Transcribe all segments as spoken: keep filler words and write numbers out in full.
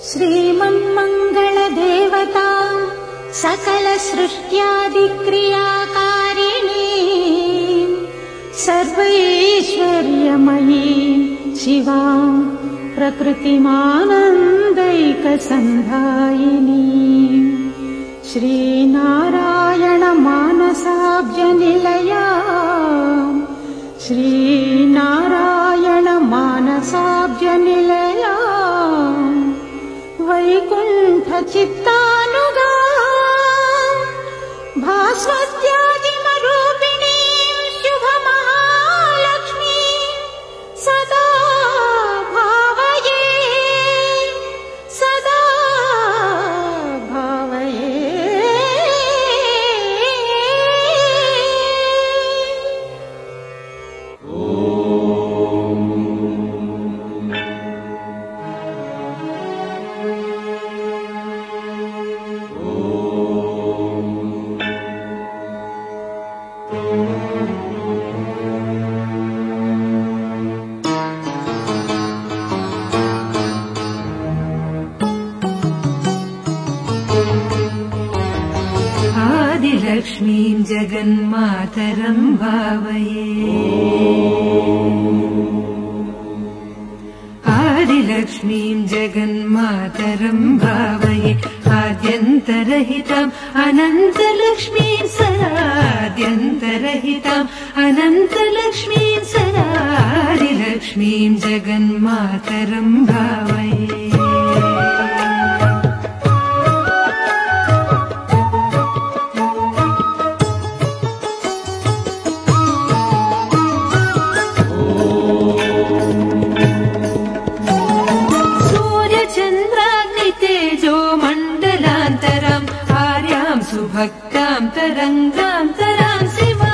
श्रीमन्मङ्गलदेवता सकलसृष्ट्यादिक्रियाकारिणी सर्वैश्वर्यमयी शिवा प्रकृतिमानन्दैकसन्धायिनी श्रीनारायणमानसाब्जनिलया श्रीनारायणमानसाब्जनिलया वैकुण्ठचित्तानुगा भास्वत्यादिमरूपिणी शुभमहालक्ष्मी सदा भावये सदा भावये आदिलक्ष्मीं जगन्मातरं भावये आदिलक्ष्मीं जगन्मातरं भावये आद्यन्तरहिताम् अनन्तलक्ष्मीं सदाद्यन्तरहिताम् अनन्तलक्ष्मीं सदा आदिलक्ष्मीं जगन्मातरं भावये भक्तां तरङ्गां तरां शिवा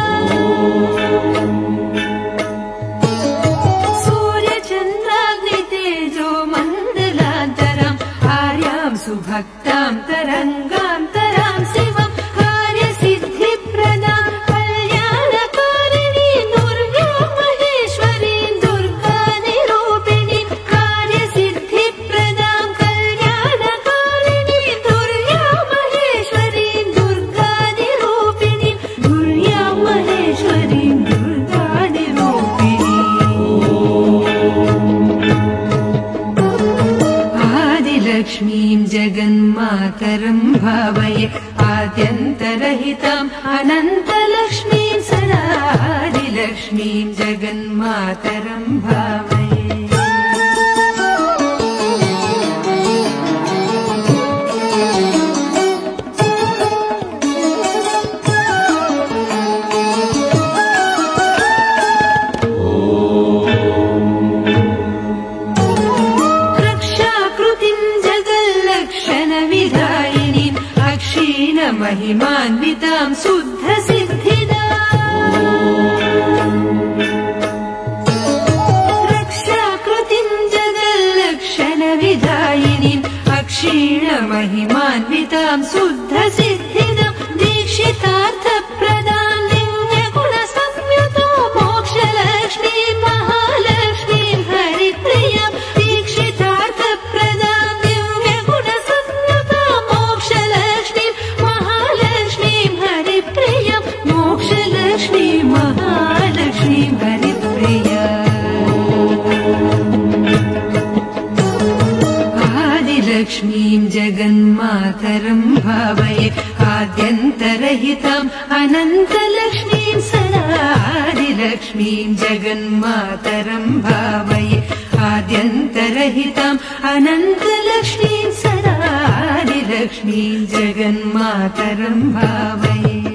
सूर्यचन्द्राग्नितेजो मण्डलान्तरां आर्यां सुभक्तां तरङ्गां तरां शिवा कार्यसिद्धिप्रदां कल्याणकारिणीं दुर्गां महेश्वरीं दुर्गानिरूपिणीं कार्यसिद्धिप्रदां कल्याणकारिणीं दुर्गां महेश्वरीं दुर्गानिरूपिणीं दुर्गां महेश्वरीं दुर्गानिरूपिणीं आदिलक्ष्मीं जगन्मातरं भावये आद्यन्तरहिताम् अनन्तलक्ष्मीं सदा आदिलक्ष्मीं जगन्मातरं भावये महिमान्वितां शुद्धसिद्धिदाम् रक्षाकृतिं जगल्लक्षणविधायिनीम् अक्षीणमहिमान्वितां शुद्धसिद्धिदां दीक्षितार्थप्रदां दिव्यगुणसंयुतो मोक्षलक्ष्मीं महालक्ष्मीं हरिप्रियां दीक्षितार्थप्रदां दिव्यगुणसंयुतो मोक्षलक्ष्मीं हरिप्रिया मोक्षलक्ष्मी महालक्ष्मी हरिप्रिया आदिलक्ष्मीं जगन्मातरं भावये आद्यन्तरहिताम् अनन्तलक्ष्मीं सदा आदिलक्ष्मीं जगन्मातरं भावये आद्यन्तरहिताम् अनन्तलक्ष्मीं सदा आदिलक्ष्मीं जगन्मातरं भावये